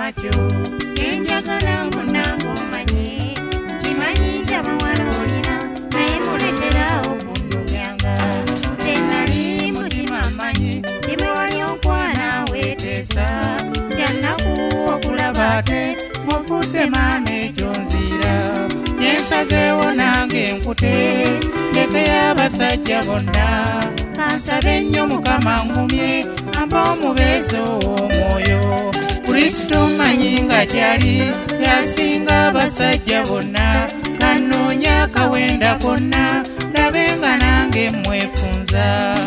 kyo kyenjagala munange omanyi kimanyi nti abawala olina naye mulekerawo kundunyanga tenali mutima manyi timwe wali okwana weeteesa kyannaku okulaba ate mufudde maama ekyo nzira yensazeewo nange nkute ndekeyo abasajja bonna kansabe nnyo mukama ngumye ampa omubeezi ow'omwoyo kristo manyi nga gyali yasinga abasajja bonna kanoonya akawenda konna ndabe nga nange mwefunza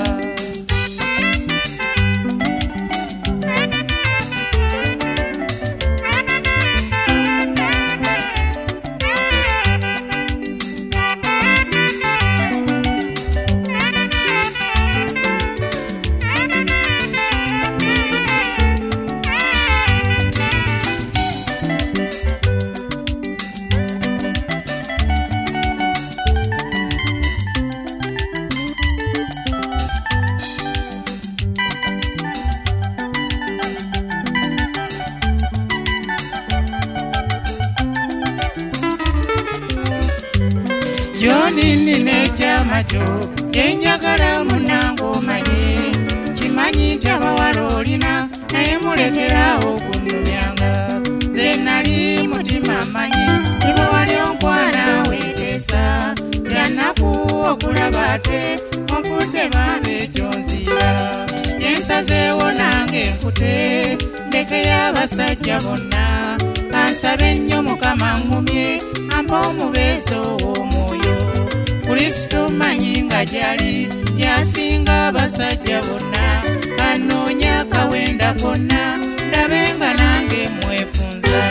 Joni nine chama kyo kyenjagala munange omanyi kimanyi nti abawala olina naye mulekerawo kundunyanga nze nali mutima manyi niba wali onkwana weeteesa yannaku okulaba ate mufudde baaba ekyo nzira yensazeewo nange nkute ndekeyo abasajja bonna kansabe nnyo mukama ngumye ampa omubeezi ow'omwoyo kristo manyi nga gyali yasinga abasajja bonna kanoonya akawenda konna ndabe nga nange mwefunza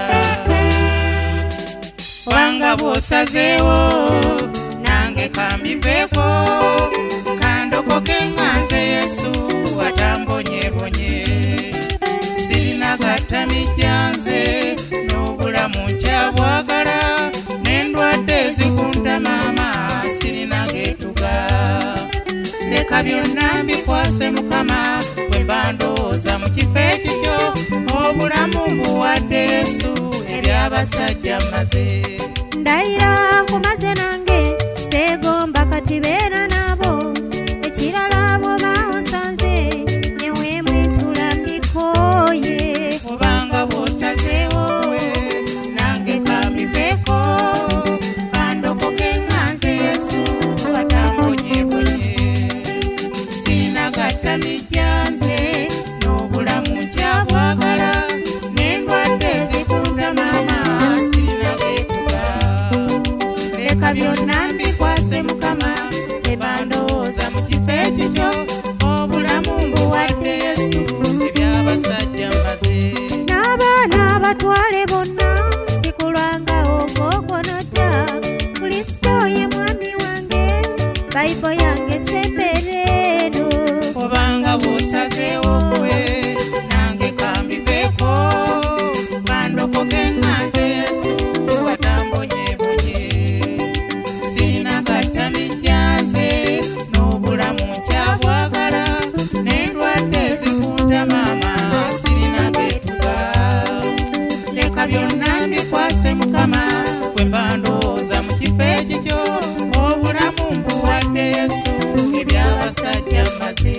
wanga bw'osazeewo nange kambiveeko kandokoke nga nze yesu watambonyebonye sirina gattamijja nze n'obulamu nkyabwagala n'endwadde zikunta maama sirina geetuga leka byonna mbikwase mukama bwe mbandowooza mu kifo ekikyo obulamu mbuwadde yesu ebyabasajja maze ndayira nkumaze nange seegomba kati beera nabo ekirala bw'oba osanze newemwetula mbikooye obanga bw'osazeewo we nange kambiveeko kandokoke nga nze yesu watambonyebonye sirina gattamijja nze n'obulamu nkyabwagala n'endwadde zikunta maama sirina geetuga leka byonna mbikwase mukama ebandowooza mu kifo ekikyo obulamu mbuwadde yesu ebyabasajja mbaze n'abaana abatwale bonna sikulwanga ogwokonota kristo ye mwami wange bayibo yange sembereero obanga bw'osazeewo we nange kambiveeko kandokoke nga nze yesu watambonyebonye sirina gattamijja nze n'obulamu nkyabwagala n'endwadde zikunta maama sirina geetuga leka byonna mbikwase mukama bwe mbandowooza mu kifo ekikyo obulamu mbuwadde yesu ebyabasajja maze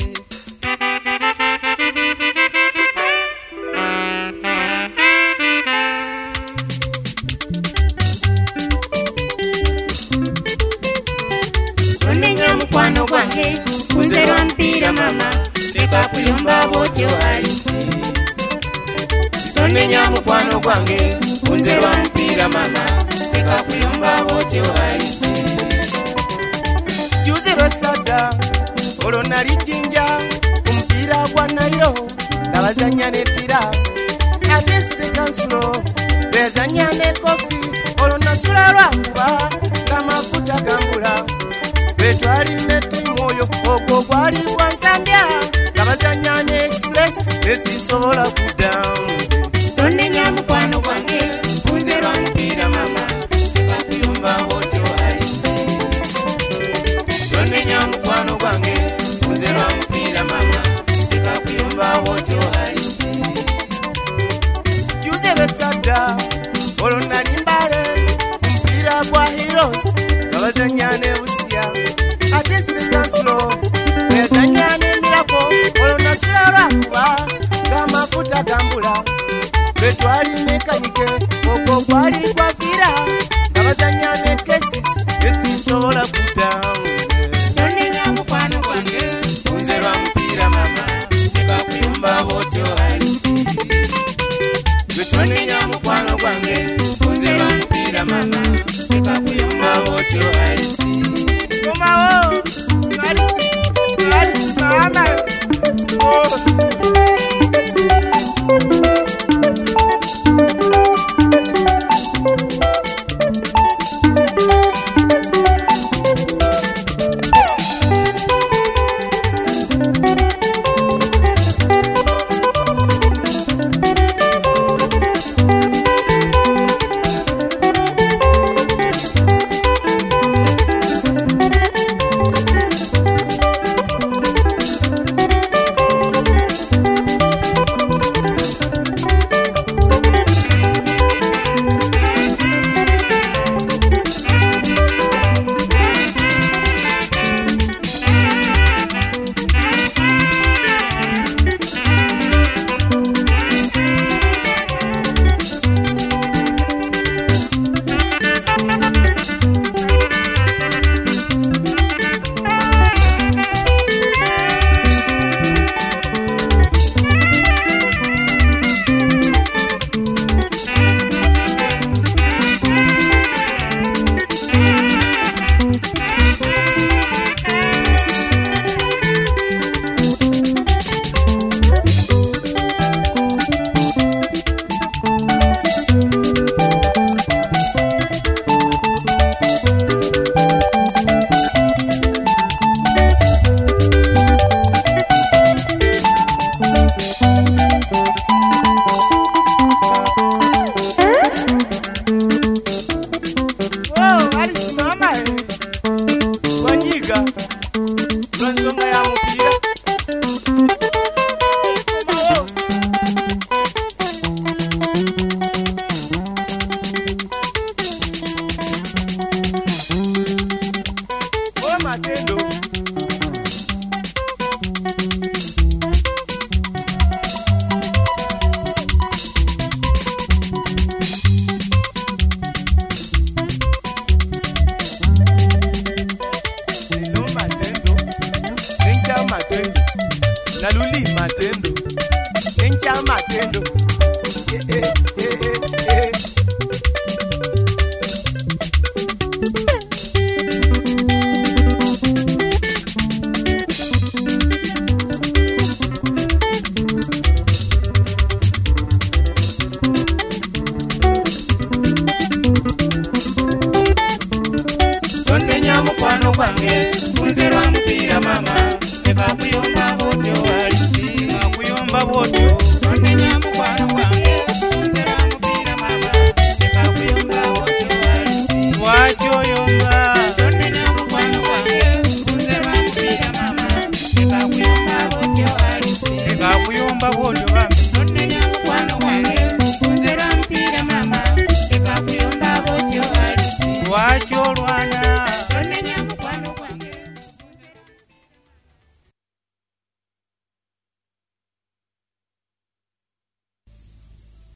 tonenya mukwano gwange kunze lwa mpiira mama leka kuyomba bwotyo alisi tonenya mukwano gwange kunze lwa mpiira mama leka kuyomba bwotyo alisi juzi lwessadda olwo nali jjinja ku mupiira gwa nairo nga bazannya n'eppira ate sitekansulo bezannya ne kofi olwo nasula lwakuba ng'amafuta gambula betwali nettimu oyo ogwo gwali gwa nsambya nga bazannya ne express esisobola kuddamu tonenya mukwano gwange kunze lwa mupiira mama leka kuyomba bwotyo alisi tonenya mukwano gwange kunze lwa mupiira mama leka kuyomba bwotyo alisi ya mupira. Oh, Matendo. Matendo, Naluli Matendo, Ninja Matendo,